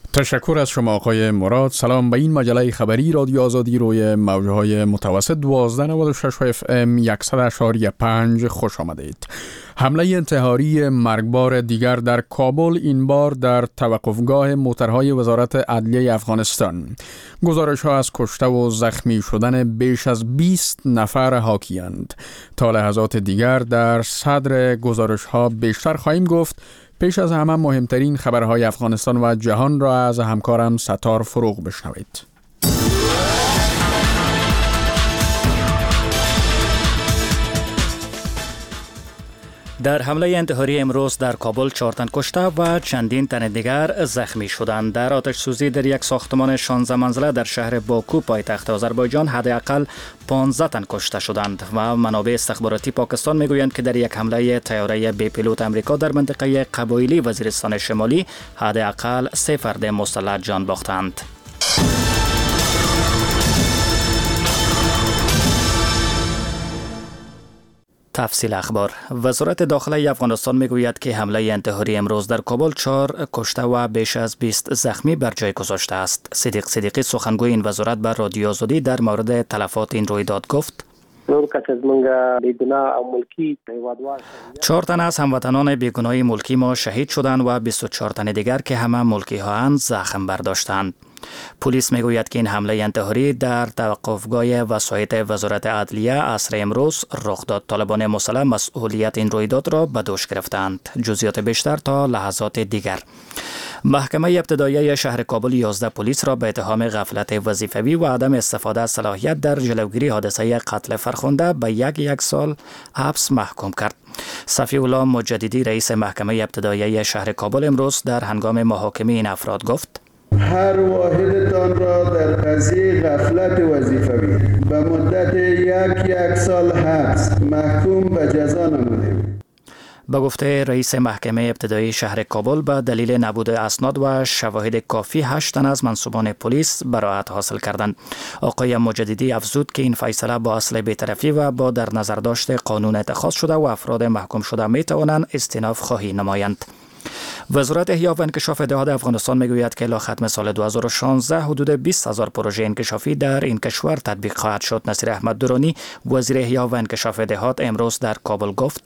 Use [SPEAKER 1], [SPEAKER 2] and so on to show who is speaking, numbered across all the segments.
[SPEAKER 1] تشکر از شما آقای مراد. سلام. به این مجله خبری رادیو آزادی روی موجهای متوسط 1296 FM 100.5 خوش آمدید. حمله انتحاری مرگبار دیگر در کابل، این بار در توقفگاه موترهای وزارت عدلیه افغانستان. گزارش ها از کشته و زخمی شدن بیش از 20 نفر حاکیند. تا لحظات دیگر در صدر گزارش ها بیشتر خواهیم گفت. پیش از همه مهمترین خبرهای افغانستان و جهان را از همکارم ستار فروغ بشنوید.
[SPEAKER 2] در حمله انتحاری امروز در کابل 4 تن کشته و چندین تن دیگر زخمی شدند. در آتش سوزی در یک ساختمان 16 منزله در شهر باکو پایتخت آذربایجان حداقل 15 تن کشته شدند و منابع استخباراتی پاکستان میگویند که در یک حمله طیاره بی پیلوت امریکا در منطقه قبایلی وزیرستان شمالی حداقل 3 فرد مسلح جان باختند. تفصیل اخبار. وزارت داخله افغانستان میگوید که حمله انتحاری امروز در کابل 4 کشته و بیش از 20 زخمی بر جای گذاشته است. صدیق صدیقی سخنگوی این وزارت به رادیو آزادی در مورد تلفات این رویداد گفت: 4 تن از هموطنان بیگناه ملکی ما شهید شدند و 24 تن دیگر که همه ملکی هاند زخم برداشتند. پلیس میگوید که این حمله انتحاری در توقفگاه وسایط وزارت عدلیه عصر امروز رخ داد. طالبان مسلح مسئولیت این رویداد را به دوش گرفتند. جزئیات بیشتر تا لحظات دیگر. محکمه ابتدایی شهر کابل 11 پلیس را به اتهام غفلت وظیفوی و عدم استفاده از صلاحیت در جلوگیری حادثه قتل فرخنده به یک سال حبس محکوم کرد. صفی الله مجددی رئیس محکمه ابتدایی شهر کابل امروز در هنگام محاکمه این افراد گفت:
[SPEAKER 3] هر واحدتان را در قضیه غفلت وظیفوی به مدت یک سال حبس محکوم به جزا نمودیم.
[SPEAKER 2] به گفته رئیس محکمه ابتدایی شهر کابل به دلیل نبود اسناد و شواهد کافی 8 تن از منصوبان پلیس براءت حاصل کردند. آقای مجددی افزود که این فیصله با اصل بی‌طرفی و با در نظر داشت قانون اتخاذ شده و افراد محکوم شده می توانند استئناف خواهی نمایند. وزارت احیا و انکشاف دهات افغانستان میگوید که الی ختم سال 2016 حدود 20,000 پروژه انکشافی در این کشور تطبیق خواهد شد. نصیر احمد درانی وزیر احیا و انکشاف دهات امروز در کابل گفت: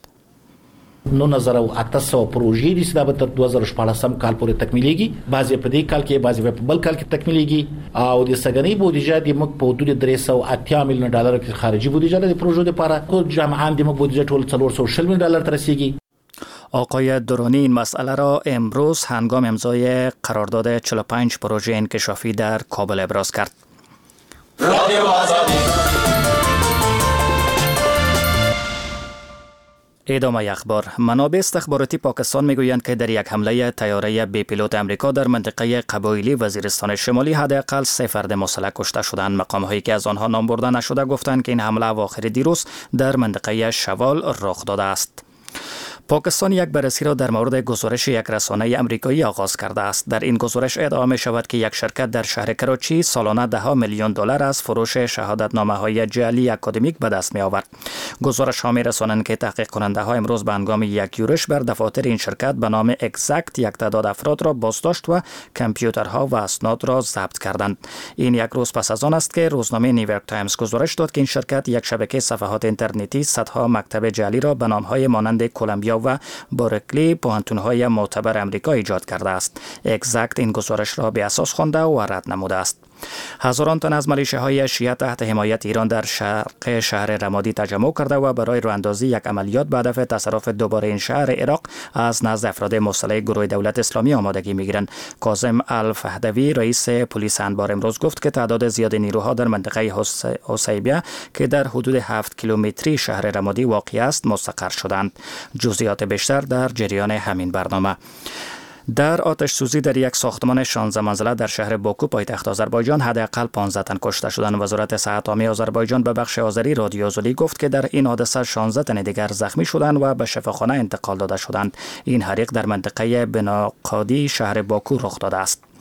[SPEAKER 4] 9800 پروژې دي چې دا به تر 2014 کال پورې تکمیلېږي. بعضې په دې کال کې بعضې په بل کال کې تکمیلېږي او د سګنۍ بودیجه د موږ په حدود 380 میلیون ډالر کې خارجي بودیجه د پروژو لپاره او جمعاً د موږ بودیجه ټول 460 میلیون ډالر ته رسیږي.
[SPEAKER 2] آقای درانی این مسئله را امروز هنگام امضای قرارداد 45 پروژه انکشافی در کابل ابراز کرد. ادامه اخبار. منابع استخباراتی پاکستان میگویند که در یک حمله طیاره بی پیلوت امریکا در منطقه قبایلی وزیرستان شمالی حداقل 3 فرد مسلح کشته شدند. مقام هایی که از آنها نام برده نشده گفتند که این حمله اواخر دیروز در منطقه شوال رخ داده است. پاکستان یک بررسی را در مورد گزارش یک رسانه آمریکایی آغاز کرده است. در این گزارش ادعا می شود که یک شرکت در شهر کراچی سالانه 10 میلیون دلار از فروش شهادتنامه های جعلی اکادمیک به دست می آورد. گزارش ها می رسانند که تحقیق کننده ها امروز به هنگام یک یورش بر دفاتر این شرکت به نام اگزکت یک تعداد افراد را بازداشت و کامپیوترها و اسناد را ضبط کردند. این یک روز پس از آن است که روزنامه نیویورک تایمز گزارش داد که این شرکت یک شبکه صفحات اینترنتی صدها مکتب جعلی را به نام های مانند کلمبیا و بارکلی پوهنتون‌های معتبر امریکا ایجاد کرده است. اگزکت این گزارش را به اساس خوانده و رد نموده است. هزاران تن از میلیشیاهای شیعه تحت حمایت ایران در شرق شهر رمادی تجمع کرده و برای راهاندازی یک عملیات به هدف تصرف دوباره این شهر عراق از نزد افراد مسلح گروه دولت اسلامی آمادگی میگیرند. کاظم الفهدوی رئیس پلیس انبار امروز گفت که تعداد زیاد نیروها در منطقه حسیبیه که در حدود 7 کیلومتری شهر رمادی واقع است مستقر شدند. جزئیات بیشتر در جریان همین برنامه. در آتش سوزی در یک ساختمان 16 منزله در شهر باکو پایتخت آذربایجان حداقل 15 تن کشته شدند. وزارت صحت عامه آذربایجان به بخش آذری رادیو آزادی گفت که در این حادثه 16 تن دیگر زخمی شدند و به شفاخانه انتقال داده شدند. این حریق در منطقه بناقادی شهر باکو رخ داده است.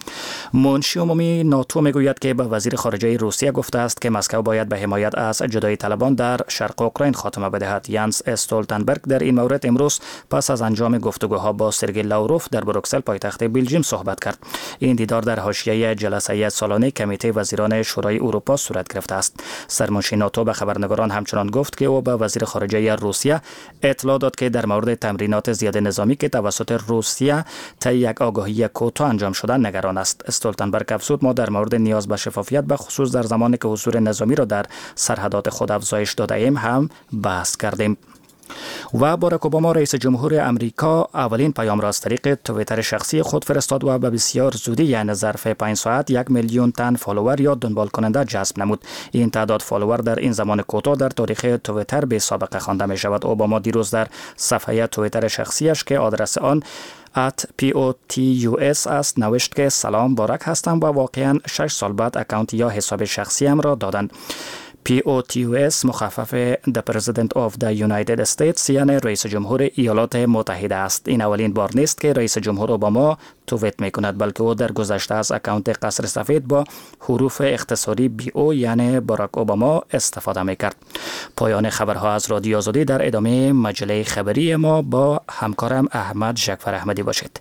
[SPEAKER 2] منشی عمومی ناتو میگوید که به وزیر خارجه روسیه گفته است که مسکو باید به حمایت از جدایی طلبان در شرق اوکراین خاتمه بدهد. یانس استولتنبرگ در این مورد امروز پس از انجام گفتگوها با سرگئی لاوروف در بروکسل پایتخت بلژیم صحبت کرد. این دیدار در حاشیه جلسه سالانه کمیته وزیران شورای اروپا صورت گرفته است. سرمنشی ناتو به خبرنگاران همچنان گفت که او به وزیر خارجه روسیه اطلاع داد که در مورد تمرینات زیاده نظامی که توسط روسیه طی یک آگاهی کوتاه انجام شده نگران است. استولتنبرگ افزود ما در مورد نیاز به شفافیت به خصوص در زمانی که حضور نظامی را در سرحدات خود افزایش داده ایم هم بحث کردیم. و باراک اوباما رئیس جمهور امریکا اولین پیام را از طریق توییتر شخصی خود فرستاد و به بسیار زودی یعنی ظرف 5 ساعت 1 میلیون تن فالوور یا دنبال کننده جذب نمود. این تعداد فالوور در این زمان کوتاه در تاریخ توییتر به سابقه خوانده می شود. اوباما دیروز در صفحه توییتر شخصیش که آدرس آن @POTUS است نوشت که سلام باراک هستم و واقعا 6 سال بعد اکانت یا حساب شخصیم را دادند. POTUS مخفف The President of the United States یعنی رئیس جمهور ایالات متحده است. این اولین بار نیست که رئیس جمهور اوباما توییت می کند بلکه او در گذشته از اکانت قصر سفید با حروف اختصاری BO یعنی باراک اوباما استفاده می کرد. پایان خبرها از رادیو آزادی. در ادامه مجله خبری ما با همکارم احمد جعفر احمدی باشید.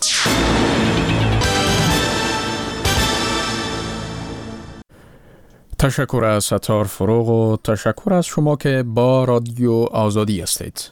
[SPEAKER 1] تشکر از ستار فروغ و تشکر از شما که با رادیو آزادی هستید.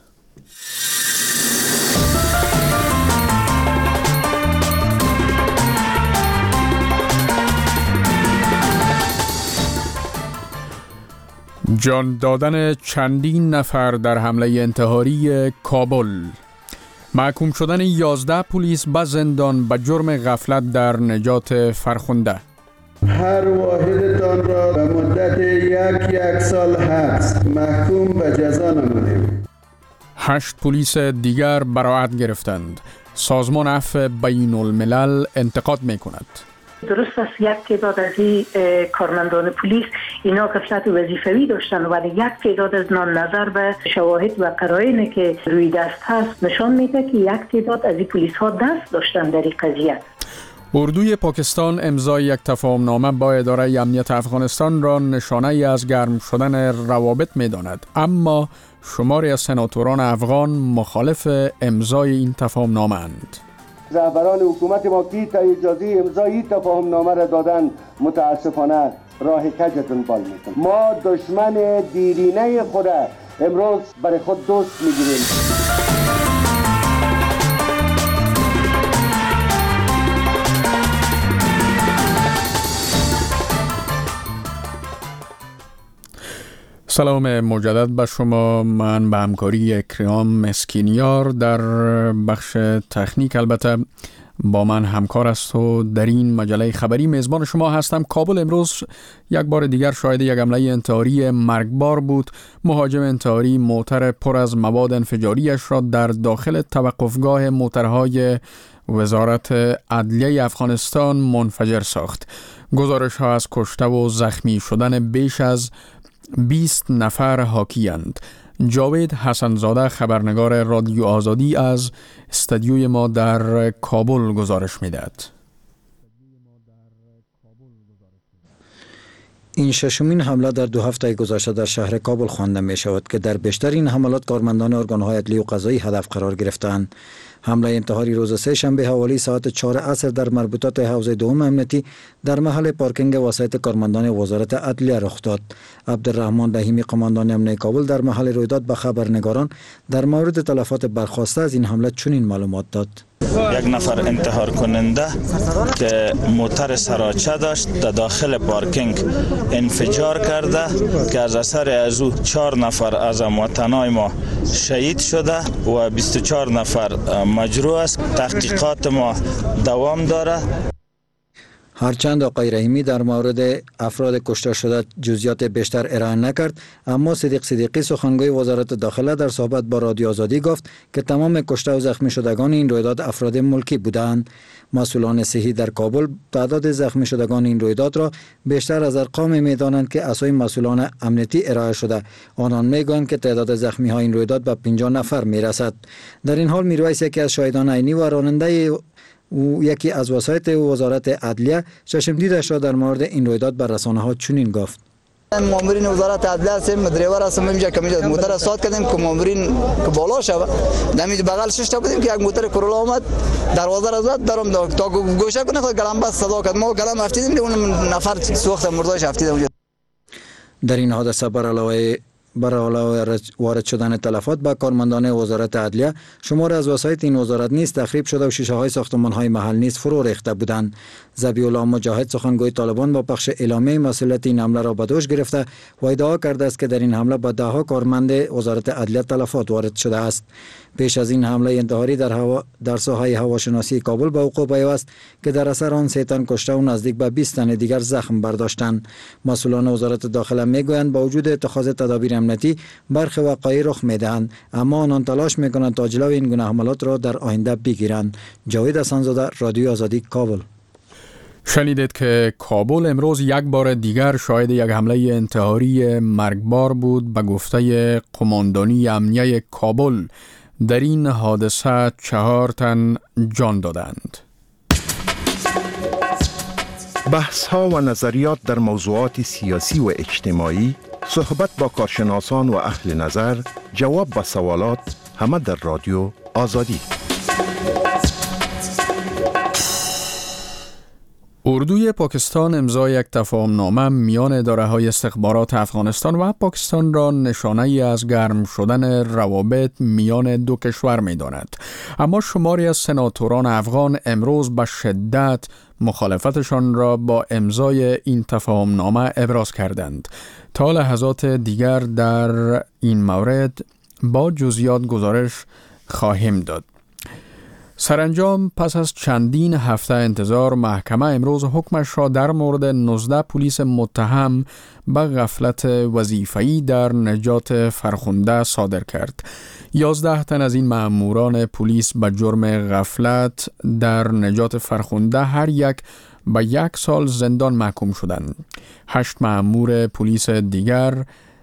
[SPEAKER 1] جان دادن چندین نفر در حمله انتحاری کابل. محکوم شدن 11 پلیس به زندان به جرم غفلت در نجات فرخنده.
[SPEAKER 3] هر واحدتان را به مدت یک سال حبس محکوم به جزا نمودیم.
[SPEAKER 1] 8 پلیس دیگر براءت گرفتند. سازمان عفو بین الملل انتقاد می کند.
[SPEAKER 5] درست است یک تعداد از کارمندان پلیس اینا غفلت وظیفوی داشتن ولی یک تعداد از نظر به شواهد و قرائنی که روی دست هست نشان میده که یک تعداد از پلیس ها دست داشتن در این قضیه.
[SPEAKER 1] اردوی پاکستان امضای یک تفاهمنامه با اداره امنیت افغانستان را نشانه ای از گرم شدن روابط می داند، اما شماری از سناتوران افغان مخالف امضای این تفاهمنامه اند.
[SPEAKER 6] رهبران حکومت ما که اجازه امضای این تفاهمنامه را دادن متاسفانه راه کج دنبال میکنند. ما دشمن دیرینه خود امروز برای خود دوست میگیریم.
[SPEAKER 1] سلام مجدد به شما. من به همکاری اکرام مسکینیار در بخش تکنیک البته با من همکار است و در این مجله خبری میزبان شما هستم. کابل امروز یک بار دیگر شاهد یک حمله انتحاری مرگبار بود. مهاجم انتحاری موتر پر از مواد انفجاریش را در داخل توقفگاه موترهای وزارت عدلیه افغانستان منفجر ساخت. گزارش ها از کشته و زخمی شدن بیش از 20 نفر حاکی‌اند. جاوید حسنزاده خبرنگار رادیو آزادی از استودیوی ما در کابل گزارش می‌دهد.
[SPEAKER 7] این ششمین حمله در 2 هفته گذشته در شهر کابل خوانده می شود که در بیشتر این حملات کارمندان ارگان‌های عدلی و قضایی هدف قرار گرفتند. حمله انتحاری روز سه شنبه حوالی ساعت 4 عصر در مربوطات حوزه دوم امنیتی در محل پارکینگ وسایط کارمندان وزارت عدلیه رخ داد. عبدالرحمن رحیمی قماندان امنیه کابل در محل رویداد به خبرنگاران در مورد تلفات برخاسته از این حمله چنین معلومات داد.
[SPEAKER 8] یک نفر انتحار کننده که موتر سراچه داشت در داخل پارکینگ انفجار کرده که از اثر از او 4 نفر از هموطنان ما شهید شده و 24 نفر مجروح است. تحقیقات ما دوام داره.
[SPEAKER 7] هرچند آقای رحیمی در مورد افراد کشته شده جزئیات بیشتر ارائه نکرد، اما صدیق صدیقی سخنگوی وزارت داخله در صحبت با رادیو آزادی گفت که تمام کشته و زخمی شدگان این رویداد افراد ملکی بودند. مسئولان صحی در کابل تعداد زخمی شدگان این رویداد را بیشتر از ارقام می‌دانند که اسامی مسئولان امنیتی ارائه شده. آنان می‌گویند که تعداد زخمی ها این رویداد به 50 نفر می‌رسد. در این حال میرویس یکی از شاهدان عینی و راننده و یکی از وسایط وزارت عدلیه چشم دیدش را در مورد این رویداد بر رسانه‌ها چنین گفت:
[SPEAKER 9] مامورین وزارت عدلیه هستیم، دریور هستیم، اینجا کمیته موتر استاد کردیم که مامورین که بالا شوه. دمید بغل شش تا بودیم که یک موتر کرولا اومد، دروازه را زد، درم تا گوشه کنه خود گلم بس صدا کرد. ما گلم افتیدیم، اون نفر سوخت مرداش افتیده اونجا.
[SPEAKER 7] در این حادثه بر علاوه وارد شدن تلفات به کارمندان وزارت عدلیه، شمار از وسایط این وزارت نیز تخریب شده و شیشه های ساختمان های محل نیز فرو ریخته بودند. ذبیح الله مجاهد سخنگوی طالبان با پخش اعلامیه مسئولیت این حمله را به دوش گرفته و ادعا کرده است که در این حمله به دهها کارمند وزارت عدلیه تلفات وارد شده است. پیش از این حمله انتحاری در ساحه هواشناسی کابل به وقوع پیوست که در اثر آن 3 تن کشته و نزدیک به 20 تن دیگر زخم برداشتند. مسئولان وزارت داخله میگویند با وجود اتخاذ تدابیر امنیتی برخی وقایع رخ میدهند، اما آنان تلاش میکنند تا جلوی این گونه حملات را در آینده بگیرند. جاوید حسن‌زاده، رادیو آزادی، کابل.
[SPEAKER 1] شنیدید که کابل امروز یک بار دیگر شاهد یک حمله انتحاری مرگبار بود. به گفته قماندانی امنیه کابل در این حادثه 4 تن جان دادند.
[SPEAKER 10] بحث ها و نظریات در موضوعات سیاسی و اجتماعی، صحبت با کارشناسان و اهل نظر، جواب به سوالات، همه در رادیو آزادی.
[SPEAKER 1] اردوی پاکستان امضای یک تفاهمنامه میان اداره‌های استخبارات افغانستان و پاکستان را نشانه‌ای از گرم شدن روابط میان دو کشور می‌داند. اما شماری از سناتوران افغان امروز به شدت مخالفتشان را با امضای این تفاهمنامه ابراز کردند. تا لحظات دیگر در این مورد با جزئیات گزارش خواهیم داد. سرانجام پس از چندین هفته انتظار، محکمه امروز حکمش را در مورد 19 پلیس متهم به غفلت وظیفه‌ای در نجات فرخنده صادر کرد. 11 تن از این مأموران پلیس به جرم غفلت در نجات فرخنده هر یک به 1 سال زندان محکوم شدند. 8 مأمور پلیس دیگر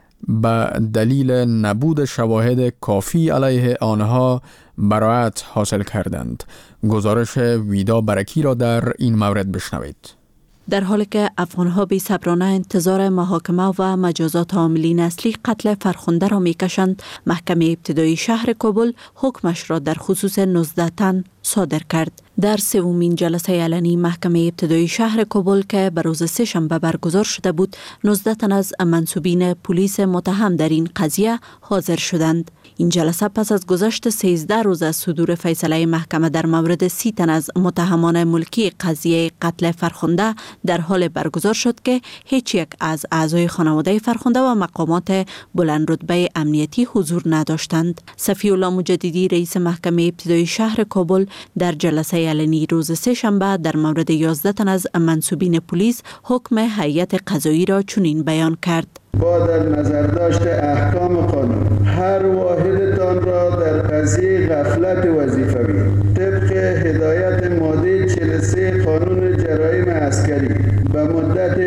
[SPEAKER 1] به دلیل نبود شواهد کافی علیه آنها براءت حاصل کردند. گزارش ویدا برکی را در این مورد بشنوید.
[SPEAKER 11] در حالی که افغان‌ها بی صبرانه انتظار محاکمه و مجازات عاملین اصلی قتل فرخنده را می‌کشند، محکمه ابتدایی شهر کابل حکمش را در خصوص 19 تن صادر کرد. در سومین جلسه علنی محکمه ابتدایی شهر کابل که به روز سه شنبه برگزار شده بود، 19 تن از منصوبین پلیس متهم در این قضیه حاضر شدند. این جلسه پس از گذشت 13 روز از صدور فیصله محکمه در مورد 30 تن از متهمان ملکی قضیه قتل فرخنده در حال برگزار شد که هیچ یک از اعضای خانواده فرخنده و مقامات بلند رتبه امنیتی حضور نداشتند. صفی الله مجددی رئیس محکمه ابتدایی شهر کابل در جلسه علنی روز سه شنبه در مورد 11 تن از منصوبین پلیس حکم هیئت قضایی را چنین بیان کرد:
[SPEAKER 3] با در نظر داشت احکام قانون هر واحدتان را در قضیه غفلت وظیفوی طبق هدایت ماده 43 قانون جرایم عسکری به مدت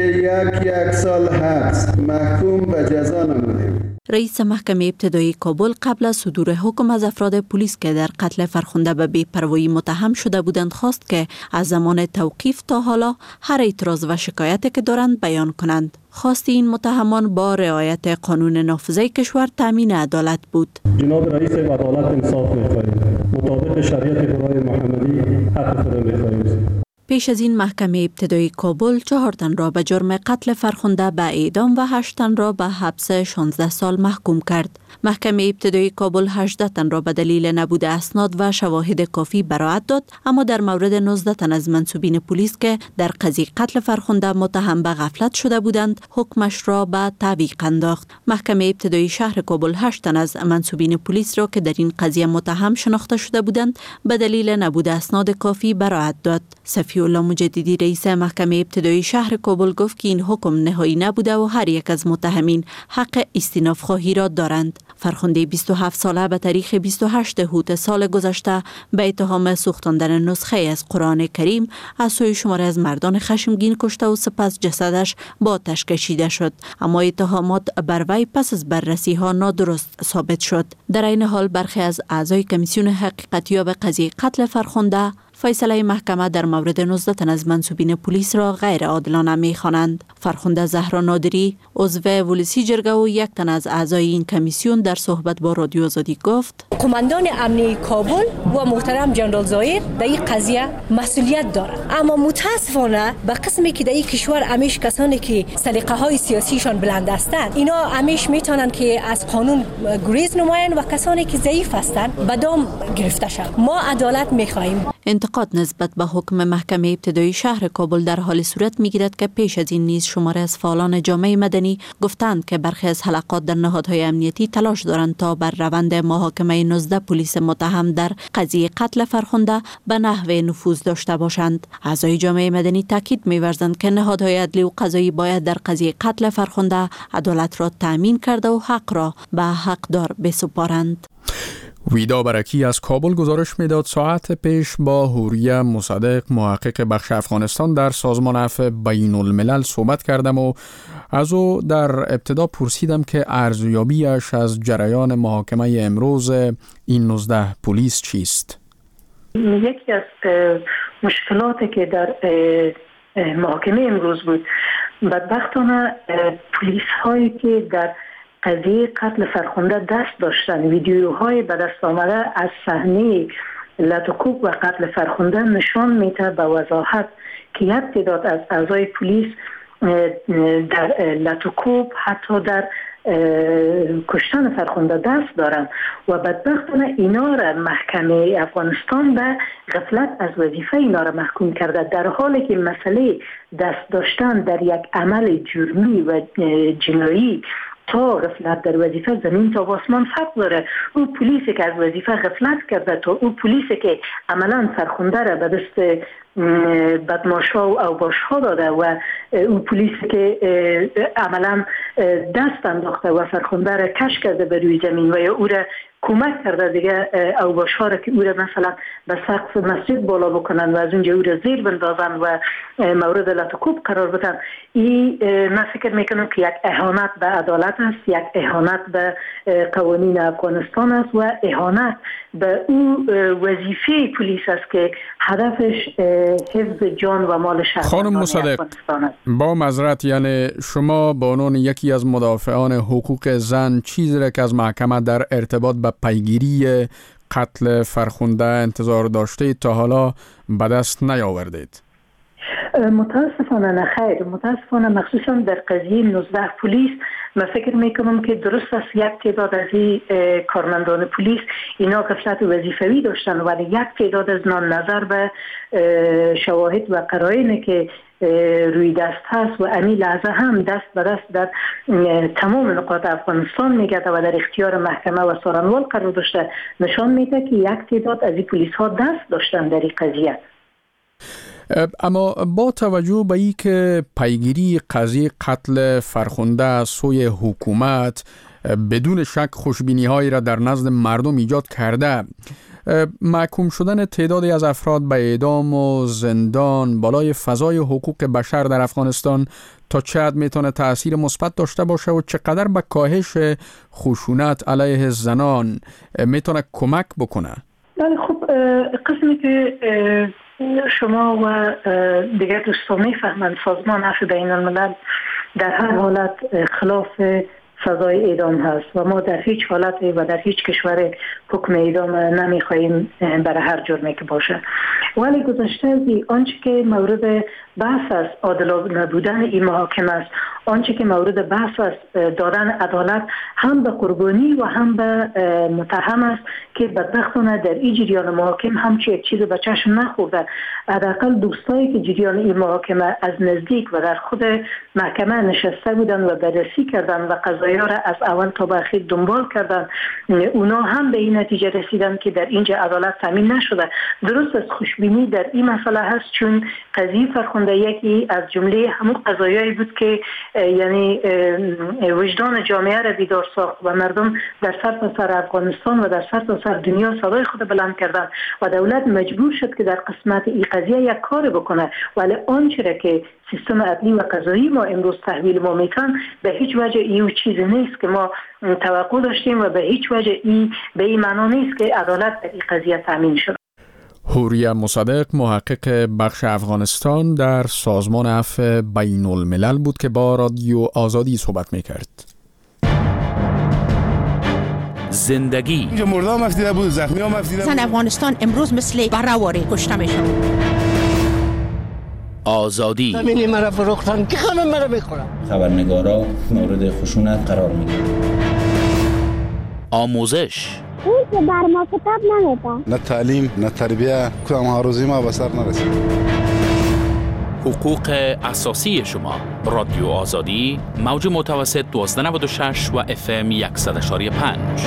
[SPEAKER 3] یک سال حبس محکوم به جزا نمودیم.
[SPEAKER 11] رئیس محکمه ابتدایی کابل قبل از صدور حکم از افراد پلیس که در قتل فرخنده به بی‌پروایی متهم شده بودند خواست که از زمان توقیف تا حالا هر اعتراض و شکایتی که دارند بیان کنند. خواست این متهمان با رعایت قانون نافذه کشور تامین عدالت بود.
[SPEAKER 12] جناب رئیس عدالت انصاف می‌خواهیم. مطابق شریعت خدای محمدی حق خود می‌خواهیم.
[SPEAKER 11] پیش از این محکمه ابتدایی کابل 4 تن را به جرم قتل فرخنده به اعدام و 8 تن را به حبس 16 سال محکوم کرد. محکمه ابتدایی کابل 18 تن را به دلیل نبود اسناد و شواهد کافی براءت داد، اما در مورد 19 تن از منصوبین پلیس که در قضیه قتل فرخنده متهم به غفلت شده بودند حکمش را به تعویق انداخت. محکمه ابتدایی شهر کابل 8 تن از منصوبین پلیس را که در این قضیه متهم شناخته شده بودند به دلیل نبود اسناد کافی براءت داد. صفی الله مجددی رئیس محکمه ابتدایی شهر کابل گفت که این حکم نهایی نبوده و هر یک از متهمین حق استئناف خواهی را دارند. فرخنده 27 ساله به تاریخ 28 هوت سال گذشته به اتهام سوختاندن نسخه از قرآن کریم از سوی شماری از مردان خشمگین کشته و سپس جسدش با آتش کشیده شد، اما اتهامات بر وی پس از بررسی ها نادرست ثابت شد. در این حال برخی از اعضای کمیسیون حقیقتیاب قضیه قتل فرخنده فیصله محکمه در مورد 19 تن از منصوبین پلیس را غیر عادلانه می‌خوانند. فرخنده زهرا نادری، عضو ولسی جرگه و یک تن از اعضای این کمیسیون در صحبت با رادیو آزادی گفت:
[SPEAKER 13] قماندان امنیه کابل و محترم جنرال زایر در این قضیه مسئولیت دارند، اما متاسفانه به قسمی که در این کشور همیشه کسانی که سلیقه های سیاسیشان بلند هستند اینا همیشه میتونن که از قانون گریز نمایند و کسانی که ضعیف هستند به دام گرفته شوند. ما عدالت میخواهیم.
[SPEAKER 11] انتقاد نسبت به حکم محکمه ابتدایی شهر کابل در حال صورت میگیرد که پیش از این نیز شماره از فعالان جامعه مدنی گفتند که برخی از حلقات در نهادهای امنیتی تلاش دارند تا بر روند محاکمه 19 پلیس متهم در قضیه قتل فرخنده به نحو نفوذ داشته باشند. اعضای جامعه مدنی تاکید می‌ورزند که نهادهای عدلی و قضایی باید در قضیه قتل فرخنده عدالت را تأمین کرده و حق را به حقدار بسپارند.
[SPEAKER 1] ویدا برکی از کابل گزارش میداد ساعت پیش با حوریه مصدق محقق بخش افغانستان در سازمان عفو بین الملل صحبت کردم و از او در ابتدا پرسیدم که ارزیابیش از جریان محاکمه امروز این 19 پلیس چیست؟
[SPEAKER 5] یکی از مشکلاتی که در محاکمه امروز بود، بدبختانه پلیس هایی که در قضیه قتل فرخنده دست داشتن، ویدیوهای به دست آمده از صحنه لطوکوب و قتل فرخنده نشان میده به وضاحت که یک تعداد از اعضای پلیس در لطوکوب حتی در کشتن فرخنده دست دارن و بدبختانه اینا را محکمه افغانستان به غفلت از وظیفه اینا را محکوم کرده، در حالی که مسئله دست داشتن در یک عمل جرمی و جنایی تا غفلت در وظیفه زمین تا آسمان فرق داره. او پلیسی که از وظیفه غفلت کرده تا او پلیسی که عملا فرخنده را به دست بدماشا و اوباشها داده و او پلیسی که عملا دست انداخته و فرخنده را کش کرده به روی زمین و یا او را کمک کرده دیگه اوباشها را که او را مثلا به سقف مسجد بالا بکنن و از اونجا او را زیر بندازن و مورد لطوکوب قرار بدن. این من فکر میکنم که یک اهانت به عدالت است، یک اهانت به قوانین افغانستان است و اهانت به او وظیفه پلیس است که هدفش حفظ جان و مال شهروندان افغانستان است.
[SPEAKER 1] با معذرت، یعنی شما به عنوان یکی از مدافعان حقوق زن چیزی را که از محکمه در ارتباط به پیگیری قتل فرخنده انتظار داشته تا حالا به دست نیاوردید؟
[SPEAKER 5] متاسفانه نه خیر. متاسفانه مخصوصا در قضیه 19 پلیس من فکر میکنم که درست است یک تعداد از کارمندان پلیس اینا غفلت وظیفوی داشتن ولی یک تعداد از نظر به شواهد و قرائنی که روی دست هست و امی لحظه هم دست به دست در تمام نقاط افغانستان میگرده و در اختیار محکمه و سارنوال قرار داشته نشان میده که یک تعداد از این پلیس ها دست داشتن در این قضیه.
[SPEAKER 1] اما با توجه به این که پیگیری قضیه قتل فرخنده از سوی حکومت بدون شک خوشبینی هایی را در نزد مردم ایجاد کرده، محکوم شدن تعدادی از افراد به اعدام و زندان بالای فضای حقوق بشر در افغانستان تا چه حد میتونه تأثیر مثبت داشته باشه و چقدر به کاهش خشونت علیه زنان میتونه کمک بکنه؟
[SPEAKER 5] بله خب، قسمی که شما و دیگر دوستان میفهمند سازمان عفو بین الملل در هر حالت خلاف سزای اعدام هست و ما در هیچ حالت و در هیچ کشور حکم اعدام نمیخواهیم برای هر جرمی که باشه. ولی گذشته از آنچه که مورد بحث است عادلانه بودن این محاکمه است، آنچه که مورد بحث است دادن عدالت هم به قربانی و هم به متهم است که بدبختانه در این جریان محاکم همچی یک چیز به چشم نخورده. حداقل دوستایی که جریان این محاکمه از نزدیک و در خود محکمه نشسته بودن و بررسی کردن و قضایا را از اول تا به اخیر دنبال کردن، اونا هم به این نتیجه رسیدن که در اینجا عدالت تامین نشده. درست از خوشبینی در این مسئله هست چون قضیه فرخنده یکی از جمله همون قضایایی بود که یعنی وجدان جامعه را بیدار ساخت و مردم در سرتاسر افغانستان و در سرتاسر دنیا صدای خود بلند کردن و دولت مجبور شد که در قسمت این قضیه یک کار بکنه. ولی آنچه را که سیستم عدلی و قضایی ما امروز تحویل ما میتن به هیچ وجه این چیزی نیست که ما توقع داشتیم و به هیچ وجه این به این معنا نیست که عدالت در این قضیه تامین شد.
[SPEAKER 1] حوریه مصدق محقق بخش افغانستان در سازمان عفو بین الملل بود که با رادیو آزادی صحبت میکرد.
[SPEAKER 14] زندگی
[SPEAKER 15] اینجا مرده هم افتیده بود، زخمی هم افتیده بود.
[SPEAKER 16] زن افغانستان امروز مثل برهواری کشته میشن.
[SPEAKER 14] آزادی
[SPEAKER 17] زمینی مرا فروختن که خانم مرا بخورم.
[SPEAKER 18] خبرنگارا مورد خشونت قرار میگیرن.
[SPEAKER 14] آموزش
[SPEAKER 19] اون که بر ما کتاب نمیده.
[SPEAKER 15] نه تعلیم نه تربیه، کدام هاروزی ما به سر نرسید.
[SPEAKER 14] حقوق اساسی شما. رادیو آزادی، موج متوسط 1296 و FM 100.5.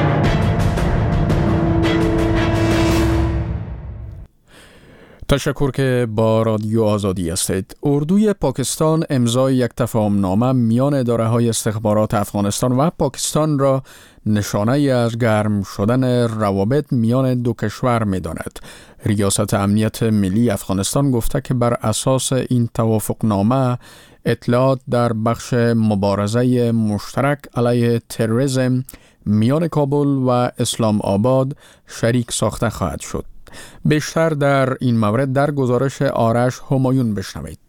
[SPEAKER 1] تشکر که با رادیو آزادی هستید. اردوی پاکستان امضای یک تفاهمنامه میان اداره‌های استخبارات افغانستان و پاکستان را نشانه از گرم شدن روابط میان دو کشور می‌داند. ریاست امنیت ملی افغانستان گفته که بر اساس این توافقنامه اطلاعات در بخش مبارزه مشترک علیه تروریسم میان کابل و اسلام آباد شریک ساخته خواهد شد. بیشتر در این مورد در گزارش آرش همایون بشنوید.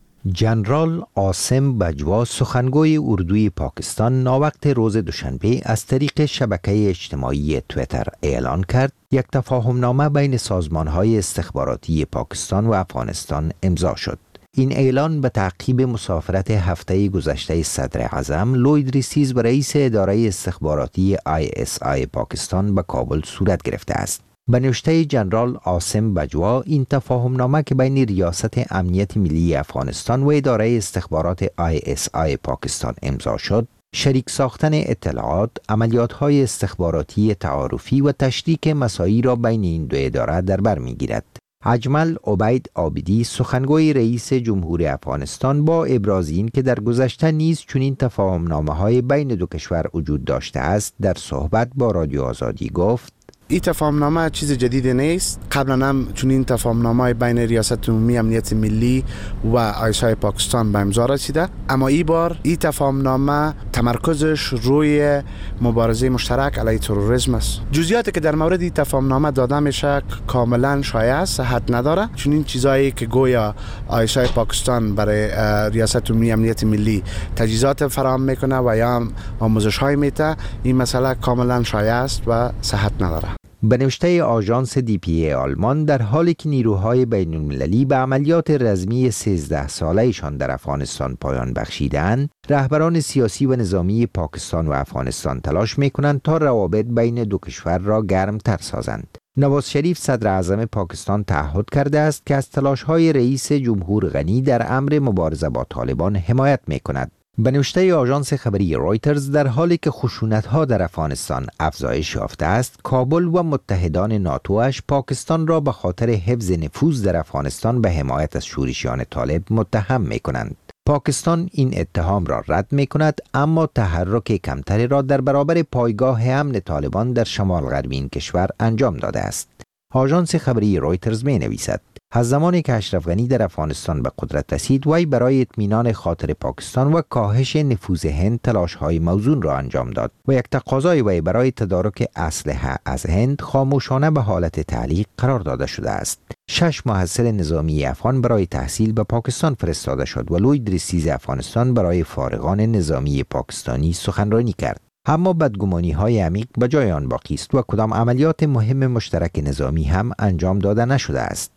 [SPEAKER 20] جنرال عاصم بجوا سخنگوی اردوی پاکستان ناوقت روز دوشنبه از طریق شبکه اجتماعی تویتر اعلان کرد یک تفاهمنامه بین سازمان‌های استخباراتی پاکستان و افغانستان امضا شد. این اعلان به تعقیب مسافرت هفته گذشته صدر اعظم لوید ریسیز و رئیس اداره استخباراتی ISI پاکستان به کابل صورت گرفته است. به نوشته جنرال عاصم بجوا، این تفاهمنامه که بین ریاست امنیت ملی افغانستان و اداره استخبارات ISI پاکستان امضا شد، شریک ساختن اطلاعات، عملیات‌های استخباراتی تعارفی و تشریک مساعی را بین این دو اداره در بر می‌گیرد. اجمل عبید عابدی سخنگوی رئیس جمهور افغانستان با ابراز این که در گذشته نیز چنین تفاهمنامه‌های بین دو کشور وجود داشته است، در صحبت با رادیو آزادی گفت:
[SPEAKER 21] این تفاهمنامه چیز جدید نیست. قبلا هم چنین تفاهمنامه بین ریاست عمومی امنیت ملی و آیسای پاکستان به امضا رسیده، اما این بار این تفاهمنامه تمرکزش روی مبارزه مشترک علیه تروریسم است. جزئیاتی که در مورد این تفاهمنامه داده میشه کاملا شایع است، صحت نداره. چنین چیزایی که گویا آیسای پاکستان برای ریاست عمومی امنیت ملی تجهیزات فراهم میکنه و یا آموزش‌های میده، این مسئله کاملا شایع است و صحت نداره.
[SPEAKER 20] به نوشته آژانس DPA آلمان، در حالی که نیروهای بین المللی به عملیات رزمی 13 ساله‌شان در افغانستان پایان بخشیدند، رهبران سیاسی و نظامی پاکستان و افغانستان تلاش می‌کنند تا روابط بین دو کشور را گرم‌تر سازند. نواز شریف صدر اعظم پاکستان تعهد کرده است که از تلاش‌های رئیس جمهور غنی در امر مبارزه با طالبان حمایت می‌کند. به نوشته آژانس خبری رویترز، در حالی که خشونت‌ها در افغانستان افزایش یافته است، کابل و متحدان ناتوش پاکستان را به خاطر حفظ نفوذ در افغانستان به حمایت از شورشیان طالب متهم می‌کنند. پاکستان این اتهام را رد می‌کند، اما تحرک کمتری را در برابر پایگاه امن طالبان در شمال غربی این کشور انجام داده است. آژانس خبری رویترز می‌نویسد: از زمانی که اشرف غنی در افغانستان به قدرت رسید، وی برای اطمینان خاطر پاکستان و کاهش نفوذ هند تلاش‌های موزون را انجام داد و یک تقاضای وی برای تدارک اسلحه از هند خاموشانه به حالت تعلیق قرار داده شده است. 6 محصل نظامی افغان برای تحصیل به پاکستان فرستاده شد و لوید ریسیز افغانستان برای فارغان نظامی پاکستانی سخنرانی کرد. اما بدگمانی‌های عمیق به جای آن باقی است و کدام عملیات مهم مشترک نظامی هم انجام داده نشده است.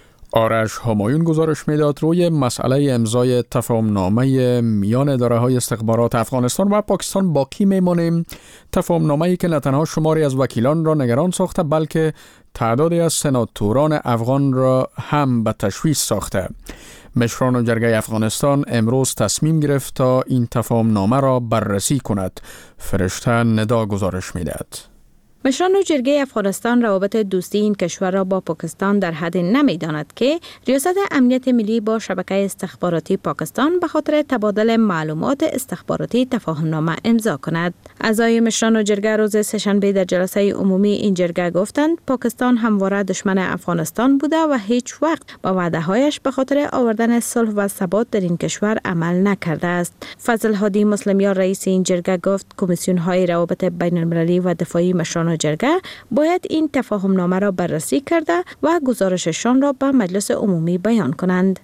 [SPEAKER 1] آرش همایون گزارش میداد روی مسئله امضای تفاهمنامه میان اداره‌های استخبارات افغانستان و پاکستان باقی میمانیم. تفاهمنامه‌ای که نه تنها شماری از وکیلان را نگران ساخته، بلکه تعدادی از سناتوران افغان را هم به تشویش ساخته. مشران جرگه افغانستان امروز تصمیم گرفت تا این تفاهمنامه را بررسی کند. فرشته ندا گزارش میداد.
[SPEAKER 22] مشران جرگه افغانستان روابط دوستی این کشور را با پاکستان در حد نمی‌داند که ریاست امنیت ملی با شبکه استخباراتی پاکستان به خاطر تبادل معلومات استخباراتی تفاهمنامه امضا کند. اعضای مشران جرگه روز سه‌شنبه در جلسه عمومی این جرگه گفتند پاکستان همواره دشمن افغانستان بوده و هیچ وقت با وعده‌هایش به خاطر آوردن صلح و ثبات در این کشور عمل نکرده است. فضل هادی مسلمیان رئیس این جرگه گفت کمیسیون‌های روابط بین‌المللی و دفاعی مشران مشران جرگه باید این تفاهم نامه را بررسی کرده و گزارششان را به مجلس عمومی بیان کنند.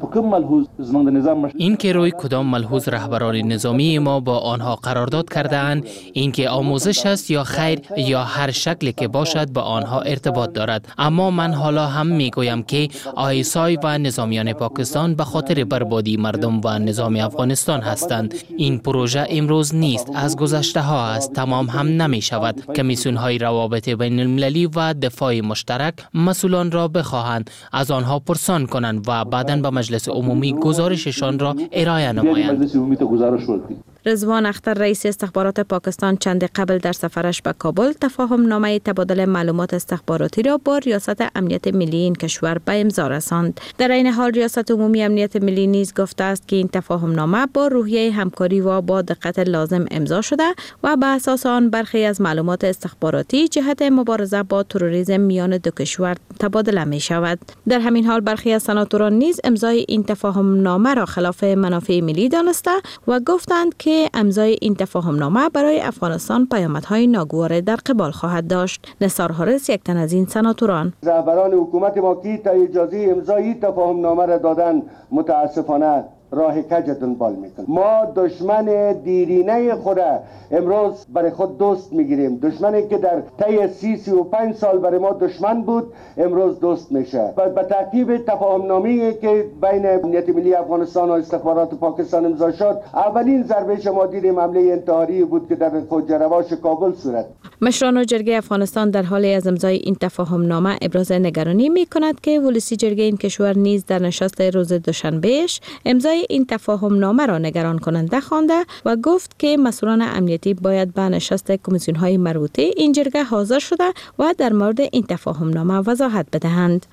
[SPEAKER 2] این که روی کدام ملحوظ رهبران نظامی ما با آنها قرارداد کرده اند، این که آموزش است یا خیر یا هر شکلی که باشد با آنها ارتباط دارد. اما من حالا هم میگویم که ISI و نظامیان پاکستان به خاطر بربادی مردم و نظام افغانستان هستند. این پروژه امروز نیست، از گذشته ها است، تمام هم نمی شود. کمیسیون های روابط بین المللی و دفاع مشترک مسئولان را بخواهند از آنها پرسان کنند و بعداً به مجلس عمومی گزارششان را ارائه نمایند.
[SPEAKER 22] رضوان اختر رئیس استخبارات پاکستان چند قبل در سفرش به کابل تفاهم نامه تبادل معلومات استخباراتی را با ریاست امنیت ملی این کشور به امضا رساند. در این حال ریاست عمومی امنیت ملی نیز گفته است که این تفاهم نامه با روحیه همکاری و با دقت لازم امضا شده و به اساس آن برخی از معلومات استخباراتی جهت مبارزه با تروریسم میان دو کشور تبادله می شود. در همین حال برخی از سناتوران نیز امضای این تفاهم نامه را خلاف منافع ملی دانسته و گفتند که امضای این تفاهم نامه برای افغانستان پیامدهای ناگوار در قبال خواهد داشت. نثار حارس یک تن از این سناتوران:
[SPEAKER 6] رهبران حکومت ما که تا اجازه امضای تفاهم نامه را دادن متاسفانه راه کج دنبال میکنه. ما دشمن دیرینه خود امروز برای خود دوست میگیریم. دشمنی که در طی 35 سال برای ما دشمن بود امروز دوست میشه. و به ترتیب تفاهم نامه‌ای که بین امنیت ملی افغانستان و استخبارات پاکستان امضا شد، اولین ضربه شما دیدیم حمله انتحاری بود که در خودجرواش کابل صورت.
[SPEAKER 22] مشران جرگه افغانستان در حال از امضای این تفاهم نامه ابراز نگرانی میکند که ولسی جرگه این کشور نیز در نشست روز دوشنبهش امضای این تفاهم نامه را نگران کننده خوانده و گفت که مسئولان امنیتی باید به نشست کمیسیون های مربوطه این جرگه حاضر شده و در مورد این تفاهم نامه وضاحت بدهند.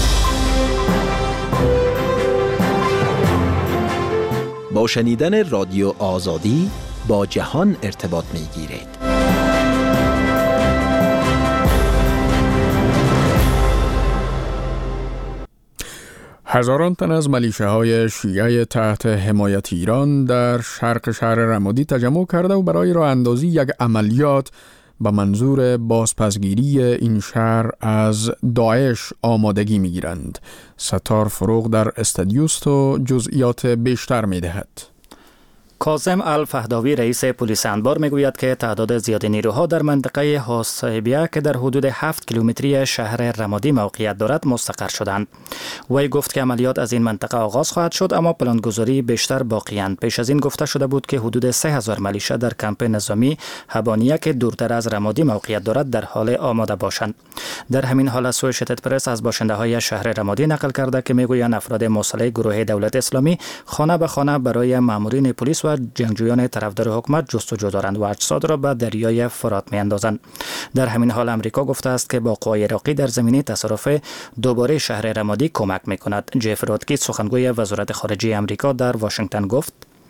[SPEAKER 4] با شنیدن رادیو آزادی با جهان ارتباط می گیرید.
[SPEAKER 1] هزاران تن از میلیشه‌های شیعه تحت حمایت ایران در شرق شهر رمادی تجمع کرده و برای راه اندازی یک عملیات به منظور بازپسگیری این شهر از داعش آمادگی می‌گیرند. ستار فروغ در استودیوست و جزئیات بیشتر می‌دهد.
[SPEAKER 23] کاظم الفهداوی رئیس پلیس انبار میگوید که تعداد زیاد نیروها در منطقه حسیبیه که در حدود 7 کیلومتری شهر رمادی موقعیت دارد مستقر شدند. وی گفت که عملیات از این منطقه آغاز خواهد شد اما پلانگذاری بیشتر باقی اند. پیش از این گفته شده بود که حدود 3000 میلیشه در کمپ نظامی هبانیه که دورتر از رمادی موقعیت دارد در حال آماده باشند. در همین حال اسوشیتد پرس از باشنده های شهر رمادی نقل کرده که میگویند افراد مسلح گروه دولت اسلامی خانه به خانه برای مامورین پلیس و جنگجویان طرفدار حکومت جستجو دارند و اجساد را به دریای فرات میاندازند. در همین حال امریکا گفته است که با قوای عراقی در زمینه تصرف دوباره شهر رمادی کمک میکند. جف رودکی سخنگوی وزارت خارجه امریکا در واشنگتن گفت: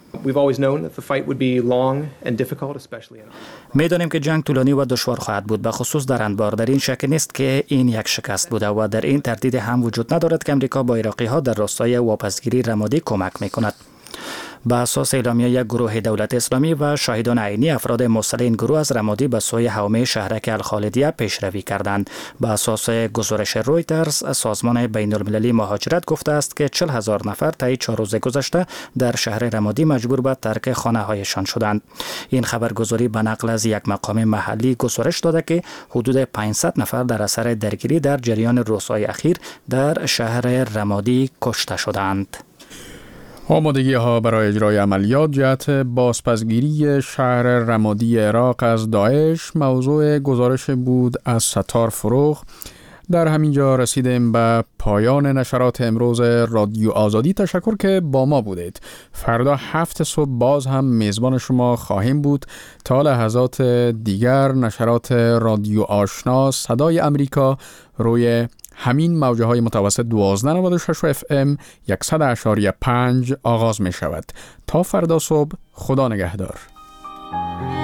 [SPEAKER 23] می‌دانیم که جنگ طولانی و دشوار خواهد بود، به خصوص در انبار. در این شک نیست که این یک شکست بوده و در این تردید هم وجود ندارد که امریکا با عراقی‌ها در راستای واپسگیری رمادی کمک میکند. به اساس اعلامیه یک گروه دولت اسلامی و شاهدان عینی افراد مسلح این گروه از رمادی به سوی حومه شهرک الخالدیه پیشروی کردند. به اساس گزارش رویترز سازمان بین المللی مهاجرت گفته است که 40,000 نفر طی 4 روز گذشته در شهر رمادی مجبور به ترک خانه هایشان شدند. این خبرگزاری به نقل از یک مقام محلی گزارش داده که حدود 500 نفر در اثر درگیری در جریان روزهای اخیر در شهر رمادی کشته شدند.
[SPEAKER 1] آمادگی ها برای اجرای عملیات جهت بازپسگیری شهر رمادی عراق از داعش موضوع گزارش بود از ستار فروغ. در همینجا رسیدیم به پایان نشرات امروز رادیو آزادی. تشکر که با ما بودید. فردا 7 صبح باز هم میزبان شما خواهیم بود. تا لحظات دیگر نشرات رادیو آشنا صدای امریکا روی همین موجه های متوسط 1296 FM 100.5 آغاز می شود. تا فردا صبح، خدا نگهدار.